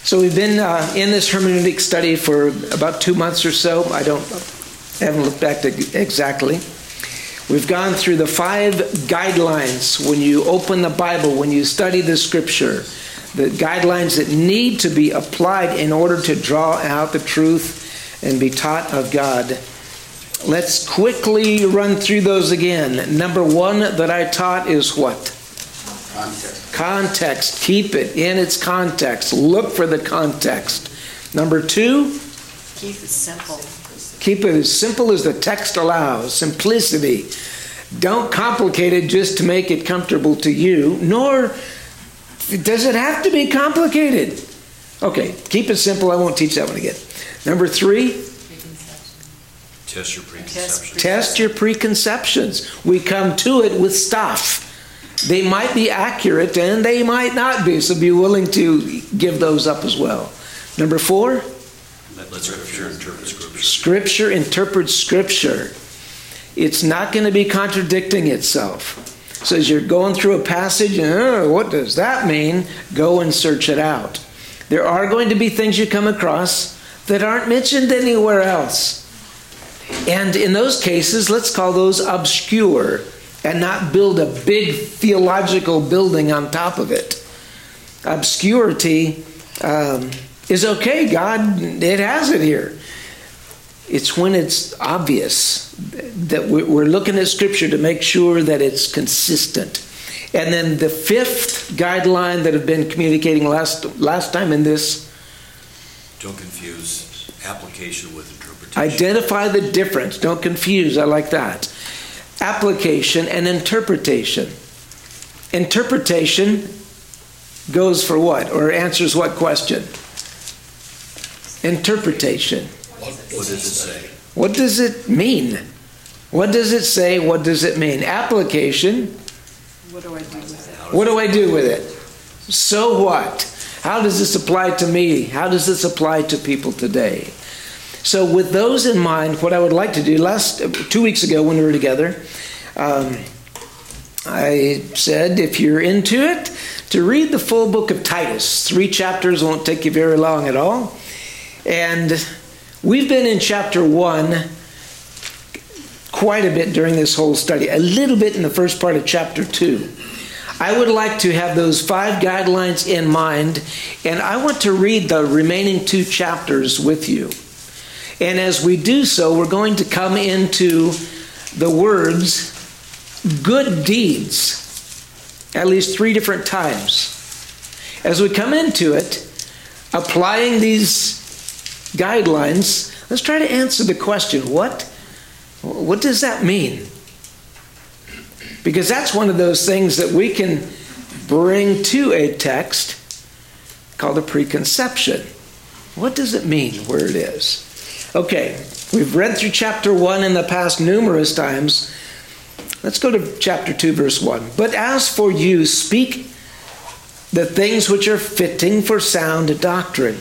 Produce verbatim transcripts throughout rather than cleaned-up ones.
So we've been uh, in this hermeneutic study for about two months or so. I don't, I haven't looked back to exactly. We've gone through the five guidelines when you open the Bible, when you study the Scripture, the guidelines that need to be applied in order to draw out the truth and be taught of God. Let's quickly run through those again. Number one that I taught is what? Context. Context. Keep it in its context. Look for the context. Number two? Keep it simple. Keep it as simple as the text allows. Simplicity. Don't complicate it just to make it comfortable to you, nor does it have to be complicated. Okay, keep it simple. I won't teach that one again. Number three? Test your preconceptions. Test your preconceptions. We come to it with stuff. They might be accurate and they might not be, so be willing to give those up as well. Number four? Let Scripture interpret Scripture. Scripture interprets Scripture. It's not going to be contradicting itself. So as you're going through a passage, and, oh, what does that mean? Go and search it out. There are going to be things you come across that aren't mentioned anywhere else. And in those cases, let's call those obscure and not build a big theological building on top of it. Obscurity um, is okay. God, it has it here. It's when it's obvious that we're looking at Scripture to make sure that it's consistent. And then the fifth guideline that I've been communicating last last time in this. Don't confuse application with interpretation. Identify the difference. Don't confuse. I like that. Application and interpretation. Interpretation goes for what? Or answers what question? Interpretation. What does it say? What does it mean? What does it say? What does it mean? Application. What do I do with it? What do I do with it? So what? How does this apply to me? How does this apply to people today? So with those in mind, what I would like to do, last two weeks ago when we were together, um, I said if you're into it, to read the full book of Titus. Three chapters, won't take you very long at all. And we've been in chapter one quite a bit during this whole study, a little bit in the first part of chapter two. I would like to have those five guidelines in mind, and I want to read the remaining two chapters with you. And as we do so, we're going to come into the words good deeds at least three different times. As we come into it, applying these guidelines, let's try to answer the question, what, what does that mean? Because that's one of those things that we can bring to a text called a preconception. What does it mean where it is? Okay, we've read through chapter one in the past numerous times. Let's go to chapter two, verse one. But as for you, speak the things which are fitting for sound doctrine.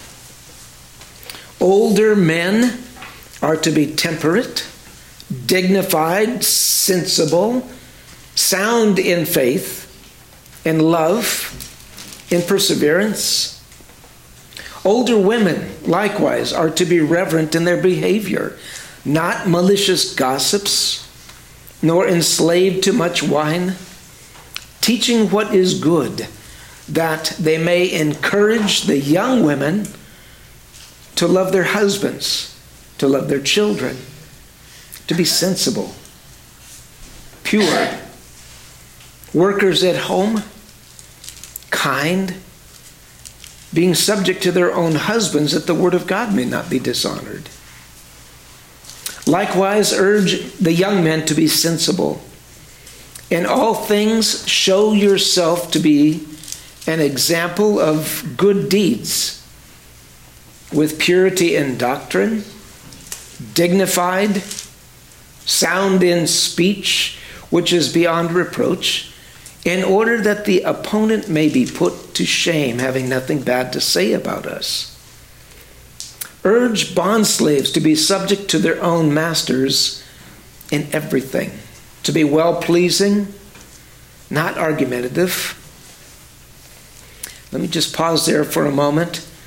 Older men are to be temperate, dignified, sensible, sound in faith, in love, in perseverance. Older women, likewise, are to be reverent in their behavior, not malicious gossips, nor enslaved to much wine, teaching what is good, that they may encourage the young women to love their husbands, to love their children, to be sensible, pure, workers at home, kind, being subject to their own husbands, that the word of God may not be dishonored. Likewise, urge the young men to be sensible. In all things, show yourself to be an example of good deeds, with purity in doctrine, dignified, sound in speech, which is beyond reproach, in order that the opponent may be put to shame, having nothing bad to say about us. Urge bondslaves to be subject to their own masters in everything, to be well-pleasing, not argumentative. Let me just pause there for a moment.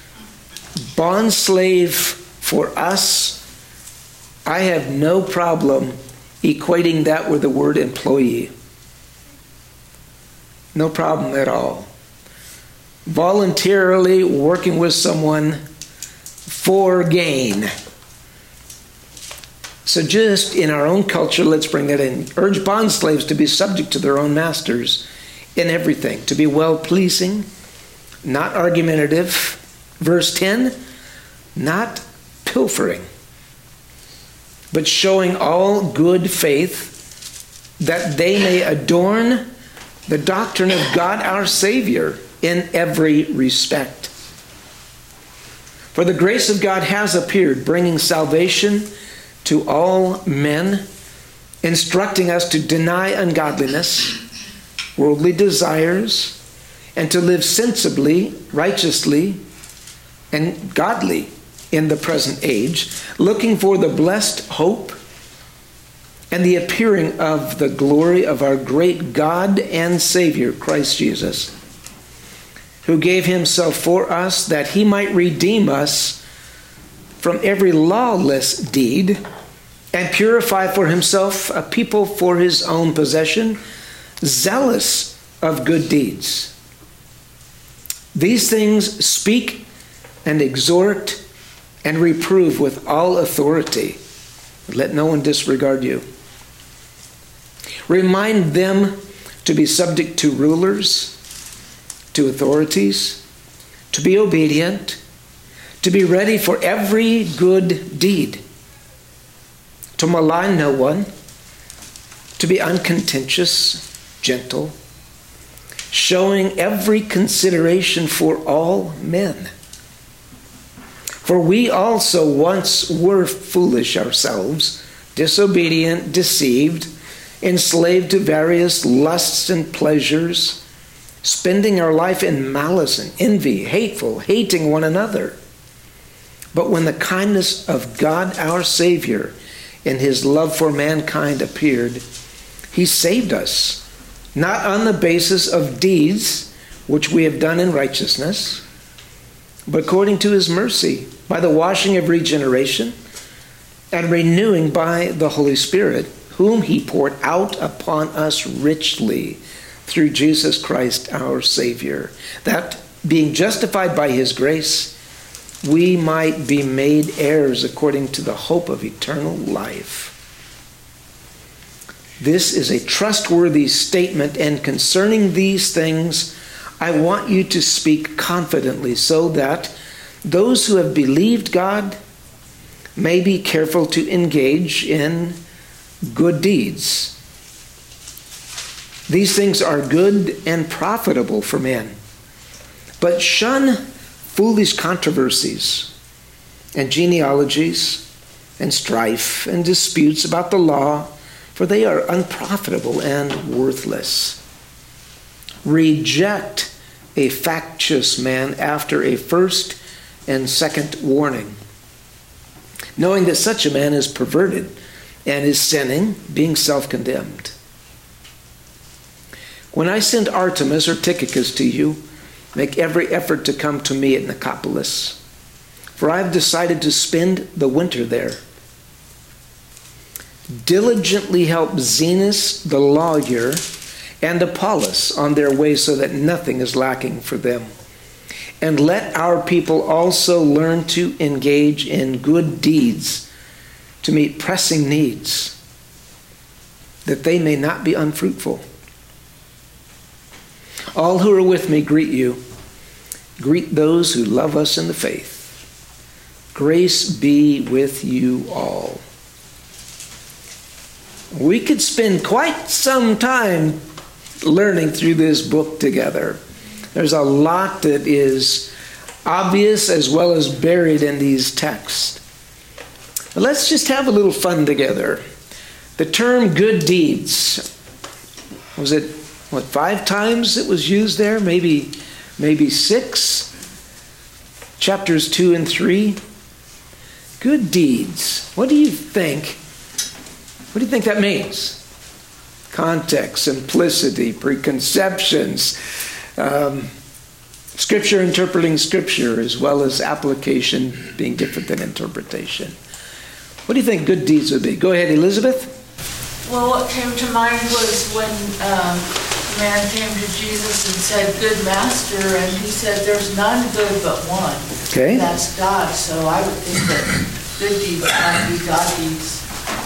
bond slave for us, I have no problem equating that with the word employee. No problem at all. Voluntarily working with someone for gain. So just in our own culture, let's bring that in. Urge bond slaves to be subject to their own masters in everything, to be well-pleasing, not argumentative. Verse ten, not pilfering, but showing all good faith, that they may adorn the doctrine of God our Savior in every respect. For the grace of God has appeared, bringing salvation to all men, instructing us to deny ungodliness, worldly desires, and to live sensibly, righteously, and godly in the present age, looking for the blessed hope and the appearing of the glory of our great God and Savior, Christ Jesus, who gave himself for us that he might redeem us from every lawless deed and purify for himself a people for his own possession, zealous of good deeds. These things speak and exhort and reprove with all authority. Let no one disregard you. Remind them to be subject to rulers, to authorities, to be obedient, to be ready for every good deed, to malign no one, to be uncontentious, gentle, showing every consideration for all men. For we also once were foolish ourselves, disobedient, deceived, enslaved to various lusts and pleasures, spending our life in malice and envy, hateful, hating one another. But when the kindness of God our Savior and his love for mankind appeared, he saved us, not on the basis of deeds which we have done in righteousness, but according to his mercy, by the washing of regeneration and renewing by the Holy Spirit, whom he poured out upon us richly through Jesus Christ our Savior, that being justified by his grace, we might be made heirs according to the hope of eternal life. This is a trustworthy statement, and concerning these things, I want you to speak confidently, so that those who have believed God may be careful to engage in good deeds. These things are good and profitable for men. But shun foolish controversies and genealogies and strife and disputes about the law, for they are unprofitable and worthless. Reject a factious man after a first and second warning, knowing that such a man is perverted and is sinning, being self-condemned. When I send Artemas or Tychicus to you, make every effort to come to me at Nicopolis, for I have decided to spend the winter there. Diligently help Zenas the lawyer and Apollos on their way, so that nothing is lacking for them. And let our people also learn to engage in good deeds to meet pressing needs, that they may not be unfruitful. All who are with me greet you. Greet those who love us in the faith. Grace be with you all. We could spend quite some time learning through this book together. There's a lot that is obvious as well as buried in these texts. But let's just have a little fun together. The term good deeds, was it, what, five times it was used there? Maybe, maybe six? Chapters two and three. Good deeds. What do you think? What do you think that means? Context, simplicity, preconceptions, um, Scripture interpreting Scripture as well as application being different than interpretation. What do you think good deeds would be? Go ahead, Elizabeth. Well, what came to mind was when um, a man came to Jesus and said, "Good master," and he said, "There's none good but one." Okay. That's God. So I would think that good deeds might be God deeds.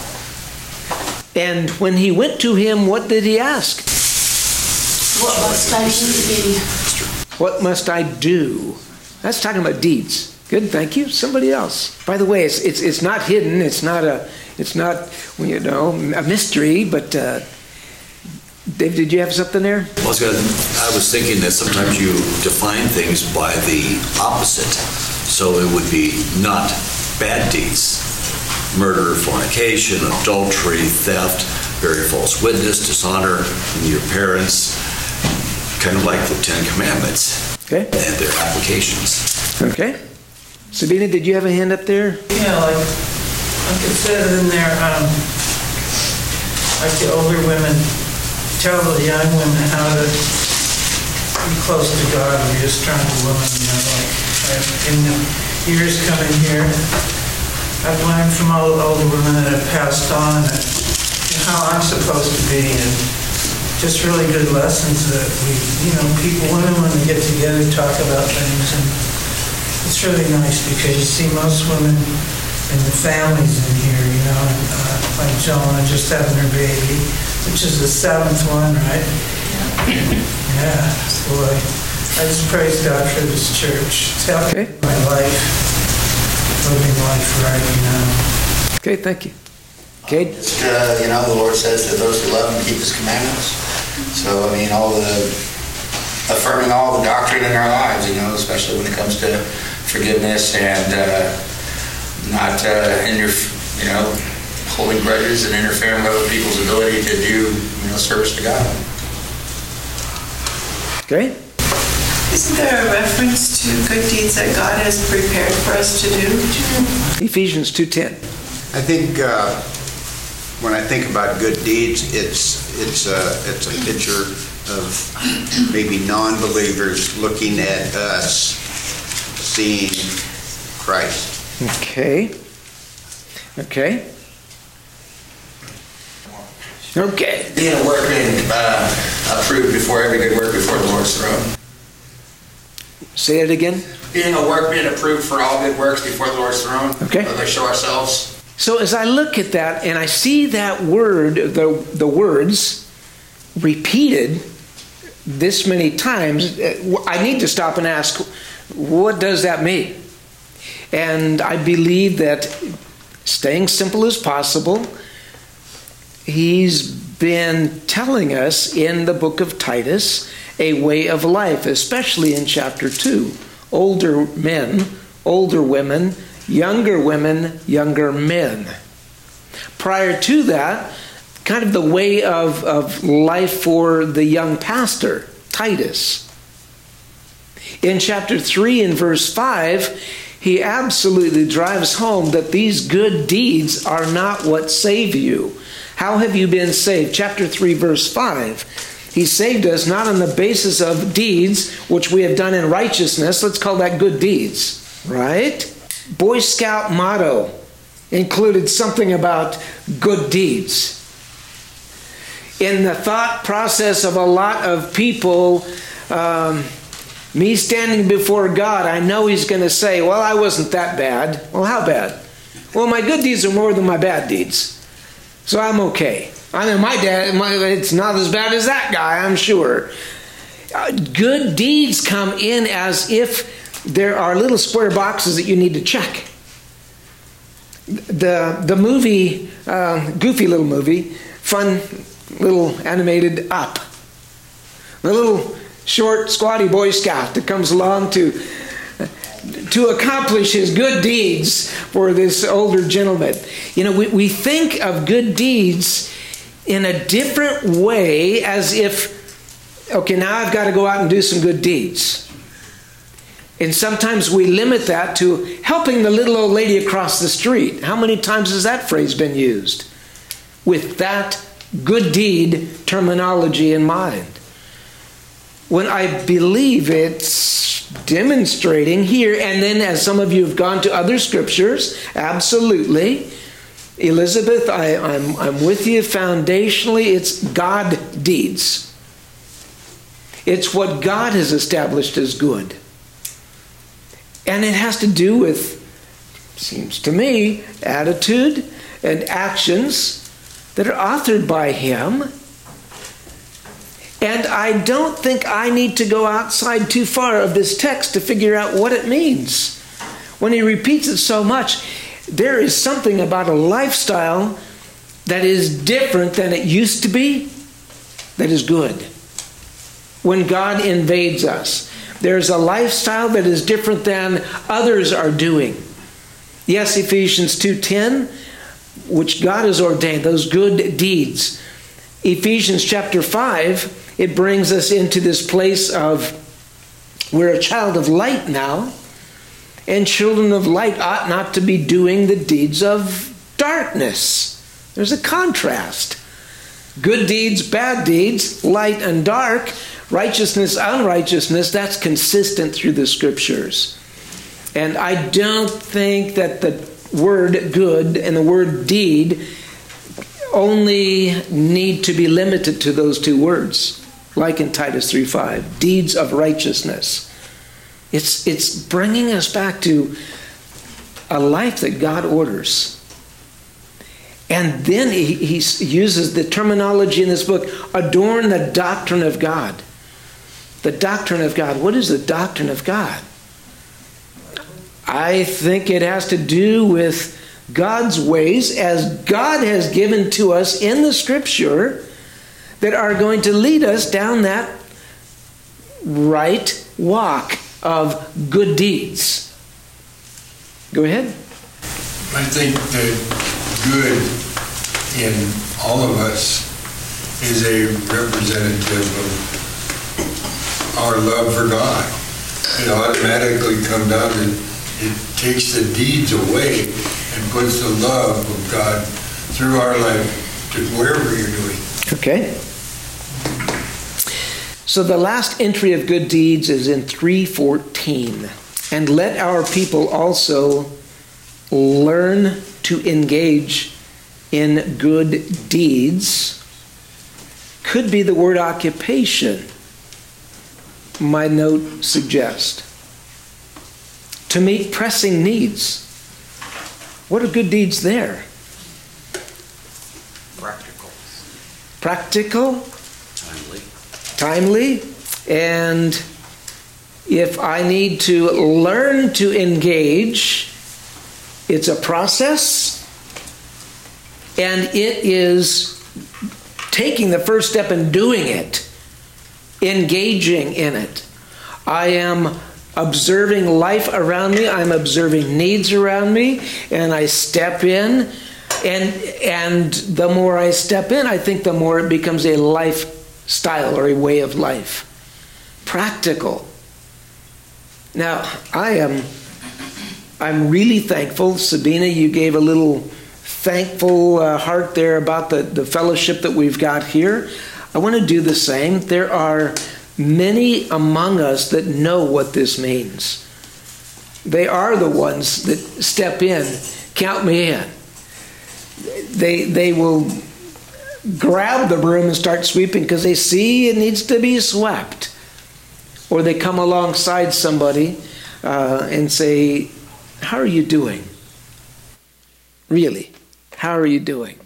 And when he went to him, what did he ask? What must I do? What must I do? That's talking about deeds. Good, thank you. Somebody else. By the way, it's it's, it's not hidden. It's not a it's not you know a mystery. But uh, Dave, did you have something there? Well, I was, gonna, I was thinking that sometimes you define things by the opposite. So it would be not bad deeds. Murder, fornication, adultery, theft, bearing false witness, dishonor your parents, kind of like the Ten Commandments. Okay. And their applications. Okay. Sabina, did you have a hand up there? Yeah, like, like it said in there, um, like the older women tell the young women how to be close to God and be a stronger woman, you know, like I've, in the years coming here, I've learned from all the older women that have passed on and, and how I'm supposed to be, and just really good lessons that we, you know, people, women, when they get together, talk about things, and it's really nice because you see most women and the families in here, you know, and, uh, like Jonah just having her baby, which is the seventh one, right? Yeah, boy. I just praise God for this church. It's helping Okay. my life, living life right, you know. Okay, thank you. Kate? Just, uh, you know, the Lord says to those who love Him, keep His commandments. So, I mean, all the, affirming all the doctrine in our lives, you know, especially when it comes to forgiveness and uh, not, uh, inter- you know, holding grudges and interfering with other people's ability to do, you know, service to God. Okay. Isn't there a reference to good deeds that God has prepared for us to do? Ephesians two ten. I think uh, when I think about good deeds, it's it's a it's a picture of maybe non-believers looking at us, seeing Christ. Okay. Okay. Okay. Being a workman uh, approved before every good work before the Lord's throne. Say it again. Being a workman approved for all good works before the Lord's throne. Okay. Where they show ourselves. So as I look at that and I see that word, the the words repeated this many times, I need to stop and ask, what does that mean? And I believe that, staying simple as possible, he's been telling us in the book of Titus a way of life, especially in chapter two. Older men, older women, younger women, younger men. Prior to that, kind of the way of, of life for the young pastor, Titus. In chapter three and verse five, he absolutely drives home that these good deeds are not what save you. How have you been saved? Chapter three, verse five. He saved us not on the basis of deeds, which we have done in righteousness. Let's call that good deeds, right? Boy Scout motto included something about good deeds. In the thought process of a lot of people, um, me standing before God, I know He's going to say, well, I wasn't that bad. Well, how bad? Well, my good deeds are more than my bad deeds. So I'm okay. I mean, my dad, my, it's not as bad as that guy, I'm sure. Uh, good deeds come in as if there are little square boxes that you need to check. The the movie, uh, goofy little movie, fun little animated Up. The little short, squatty Boy Scout that comes along to to accomplish his good deeds for this older gentleman. You know, we, we think of good deeds in a different way, as if, okay, now I've got to go out and do some good deeds. And sometimes we limit that to helping the little old lady across the street. How many times has that phrase been used? With that good deed terminology in mind. When I believe it's demonstrating here, and then as some of you have gone to other scriptures, absolutely. Elizabeth, I, I'm, I'm with you foundationally. It's God deeds. It's what God has established as good. And it has to do with, seems to me, attitude and actions that are authored by Him. And I don't think I need to go outside too far of this text to figure out what it means. When he repeats it so much, there is something about a lifestyle that is different than it used to be, that is good. When God invades us, there's a lifestyle that is different than others are doing. Yes, Ephesians two ten, which God has ordained, those good deeds. Ephesians chapter five, it brings us into this place of we're a child of light now, and children of light ought not to be doing the deeds of darkness. There's a contrast. Good deeds, bad deeds, light and dark, righteousness, unrighteousness, that's consistent through the scriptures. And I don't think that the word good and the word deed only need to be limited to those two words, like in Titus three five, deeds of righteousness. It's, it's bringing us back to a life that God orders. And then he, he uses the terminology in this book, adorn the doctrine of God. The doctrine of God. What is the doctrine of God? I think it has to do with God's ways as God has given to us in the scripture that are going to lead us down that right walk of good deeds. Go ahead. I think that good in all of us is a representative of our love for God. It automatically comes out and it takes the deeds away and puts the love of God through our life to whatever you're doing. Okay. So the last entry of good deeds is in three fourteen. And let our people also learn to engage in good deeds. Could be the word occupation, my note suggests. To meet pressing needs. What are good deeds there? Practical. Practical. Timely. Timely. And if I need to learn to engage, it's a process. And it is taking the first step and doing it. Engaging in it. I am observing life around me. I'm observing needs around me. And I step in. And, and the more I step in, I think the more it becomes a lifestyle or a way of life. Practical. Now, I am I'm really thankful. Sabina, you gave a little thankful uh, heart there about the, the fellowship that we've got here. I want to do the same. There are many among us that know what this means. They are the ones that step in, count me in. They, they will grab the broom and start sweeping because they see it needs to be swept. Or they come alongside somebody uh, and say, how are you doing? Really, how are you doing?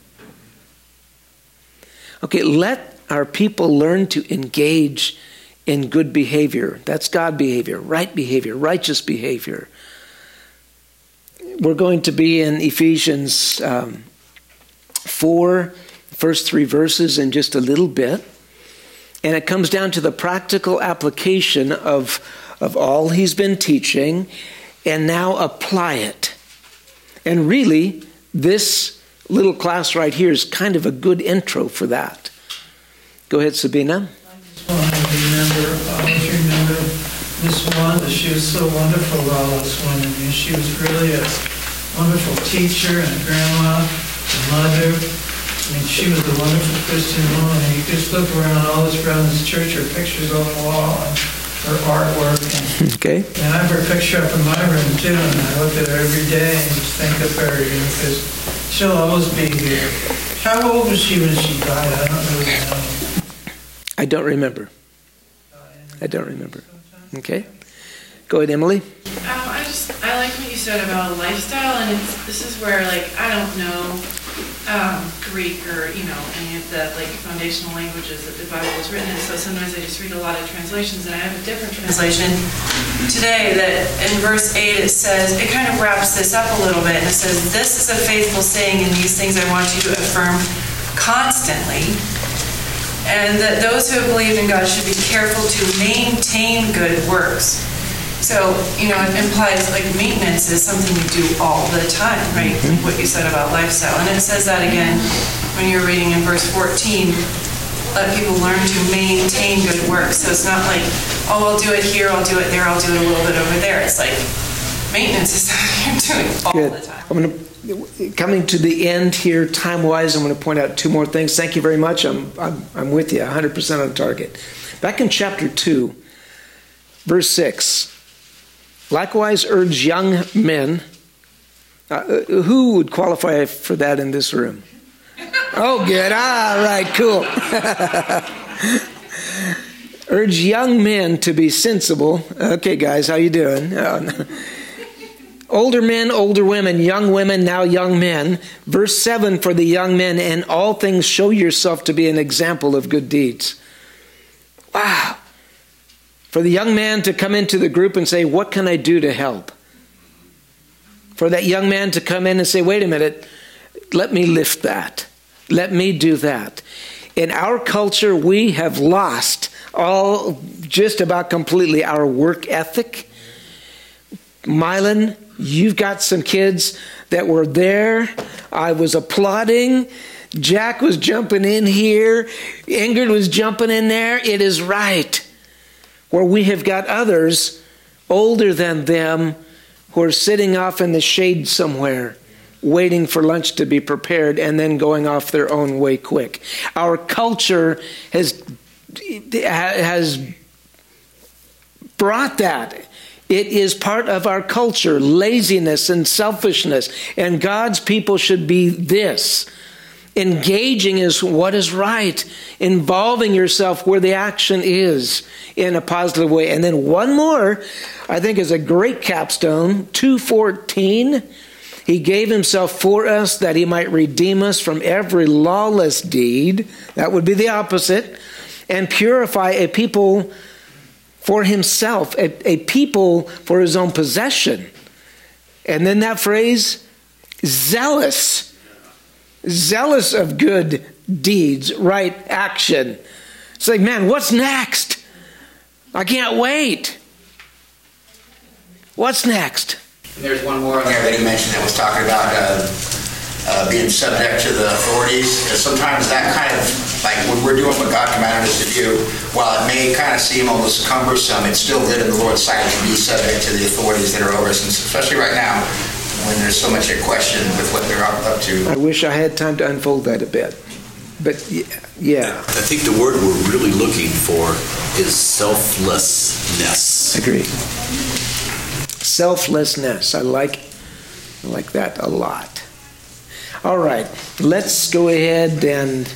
Okay, let our people learn to engage in good behavior. That's God behavior, right behavior, righteous behavior. We're going to be in Ephesians um, four, first three verses in just a little bit. And it comes down to the practical application of, of all he's been teaching, and now apply it. And really, this little class right here is kind of a good intro for that. Go ahead, Sabina. I just want to remember, always remember Miss Wanda. She was so wonderful, all us women. And she was really a wonderful teacher and grandma and mother. I mean, she was a wonderful Christian woman. And you just look around all this around this church, her pictures on the wall. And her artwork. And, Okay. and I have her picture up in my room too, and I look at her every day and just think of her, you know, because she'll always be here. How old was she when she died? I don't really know. I don't remember. I don't remember. Okay. Go ahead, Emily. Um, I just, I like what you said about a lifestyle, and it's, this is where, like, I don't know um, Greek or, you know, any of the, like, foundational languages that the Bible was written in, so sometimes I just read a lot of translations, and I have a different translation today that in verse eight it says, it kind of wraps this up a little bit, and it says, this is a faithful saying, and these things I want you to affirm constantly, and that those who have believed in God should be careful to maintain good works. So, you know, it implies like maintenance is something you do all the time, right? Mm-hmm. What you said about lifestyle. And it says that again when you're reading in verse fourteen, let people learn to maintain good works. So it's not like, oh, I'll do it here, I'll do it there, I'll do it a little bit over there. It's like maintenance is something you're doing all Good. the time. I'm going to, coming to the end here, time-wise, I'm going to point out two more things. Thank you very much. I'm, I'm, I'm with you, one hundred percent on target. Back in chapter two, verse six, likewise urge young men. Uh, who would qualify for that in this room? Oh, good. All right, cool. Urge young men to be sensible. Okay, guys, how you doing? Uh, older men, older women, young women, now young men. Verse seven, for the young men, in all things show yourself to be an example of good deeds. Wow. For the young man to come into the group and say, what can I do to help? For that young man to come in and say, wait a minute, let me lift that. Let me do that. In our culture, we have lost all, just about completely, our work ethic. Mylan, you've got some kids that were there. I was applauding. Jack was jumping in here. Ingrid was jumping in there. It is right. Where we have got others older than them who are sitting off in the shade somewhere, waiting for lunch to be prepared and then going off their own way quick. Our culture has, has brought that. It is part of our culture, laziness and selfishness. And God's people should be this. Engaging is what is right. Involving yourself where the action is in a positive way. And then one more, I think is a great capstone, two fourteen. He gave himself for us that he might redeem us from every lawless deed. That would be the opposite. And purify a people for himself, a, a people for his own possession. And then that phrase, zealous. Zealous of good deeds, right action. It's like, man, what's next? I can't wait. What's next? There's one more in there that he mentioned that was talking about uh, uh, being subject to the authorities. Because sometimes that kind of, like when we're doing what God commanded us to do, while it may kind of seem almost cumbersome, it's still good in the Lord's sight to be subject to the authorities that are over us, and especially right now, when there's so much at question with what they're up to. I wish I had time to unfold that a bit. But yeah. I think the word we're really looking for is selflessness. Agreed. Selflessness. I like, I like that a lot. All right. Let's go ahead and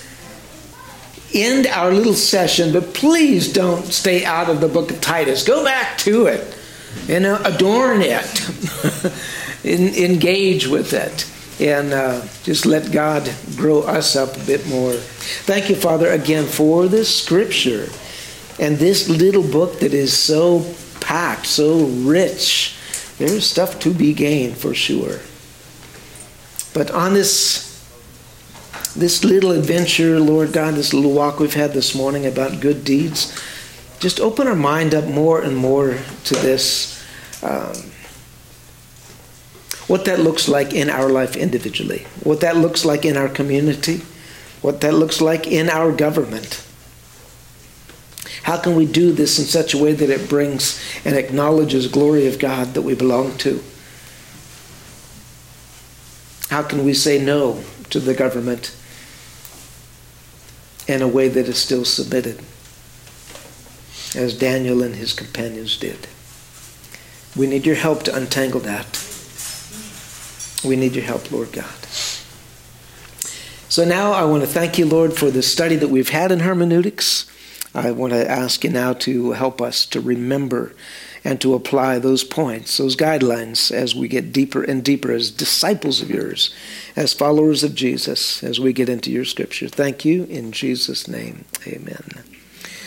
end our little session, but please don't stay out of the book of Titus. Go back to it and uh, adorn it. In, engage with it, and uh, just let God grow us up a bit more. Thank you, Father, again for this scripture and this little book that is so packed, so rich. There's stuff to be gained for sure. But on this, this little adventure, Lord God, this little walk we've had this morning about good deeds, just open our mind up more and more to this. Um, What that looks like in our life individually, what that looks like in our community, what that looks like in our government. How can we do this in such a way that it brings and acknowledges glory of God that we belong to? How can we say no to the government in a way that is still submitted? as Daniel and his companions did. We need your help to untangle that. We need your help, Lord God. So now I want to thank you, Lord, for the study that we've had in hermeneutics. I want to ask you now to help us to remember and to apply those points, those guidelines, as we get deeper and deeper as disciples of yours, as followers of Jesus, as we get into your scripture. Thank you in Jesus' name. Amen.